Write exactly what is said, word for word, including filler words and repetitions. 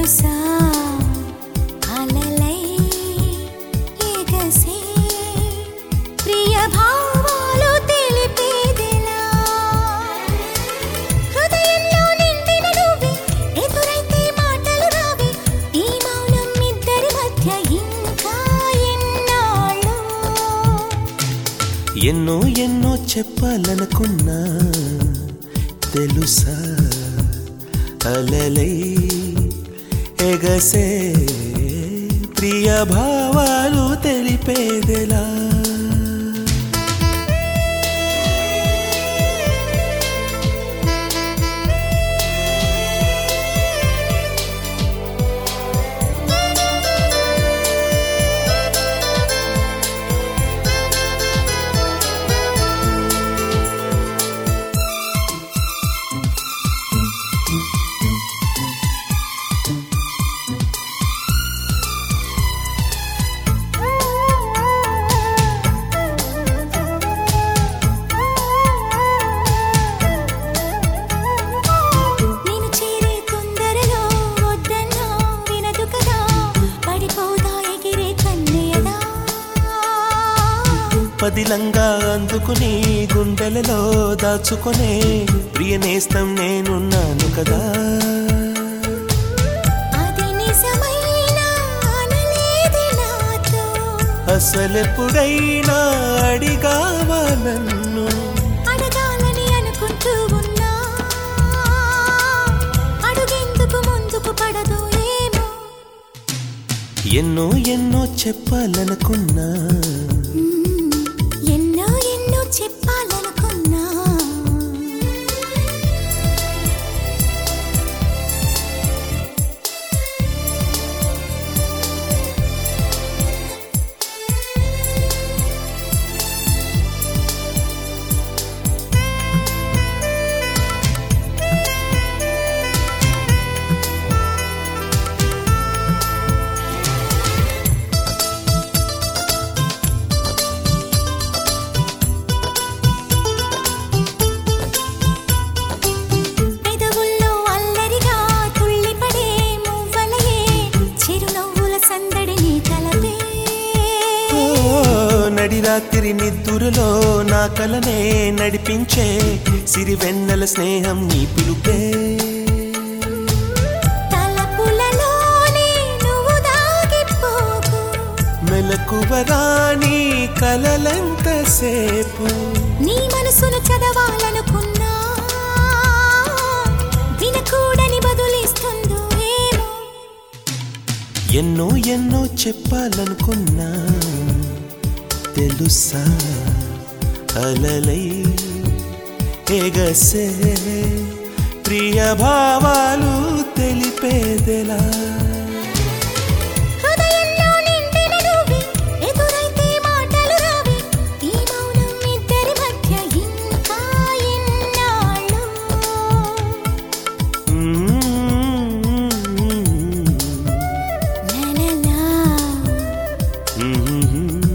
తెలుసా అలలై ఎగసే ప్రియ భావాలు తెలిపేదెలా హృదయంలో నిండిన నువ్వే ఎదురైతే మాటలు రావే ఈ మౌనం ఇద్దరి మధ్య ఇంకా ఎన్నాళ్ళు ఎన్నో ఎన్నో చెప్పాలనుకున్నా తెలుసా అలలై ఎగసే ప్రియ భావాలు తెలిపేదెలా పదిలంగా అందుకుని గుండెలలో దాచుకునే ప్రియ నేస్తం నేనున్నాను కదా అది నిజమైనా అనలేది నాతో అసలెప్పుడైనా అడిగావా నన్ను అడగాలని అనుకుంటూ ఉన్నా అడుగెందుకు ముందుకు పడదు ఏమో ఎన్నో ఎన్నో చెప్పాలనుకున్నా ఎన్నో ఎన్నో చెప్పాలనుకున్నా నడిరాత్రి నిద్దురులో నా కలనే నడిపించే సిరివెన్నెల స్నేహం నీ పిలుపే తలపులలోనే నువ్వు దాగిపోకు మెలకువరాని కలలంతసేపు నీ మనసును చదవాలనుకున్నా వినకూడని బదులిస్తుందో ఏమో ఎన్నో ఎన్నో చెప్పాలనుకున్నా తెలుసా అలలై ఎగసే ప్రియ భావాలు తెలిపేదెలా హృదయంలో నిండిన నువ్వే ఎదురైతే మాటలు రావే ఈ మౌనం ఇద్దరి మధ్య ఇంకా ఎన్నాళ్ళు మ్మ్. లలలా మ్మ్.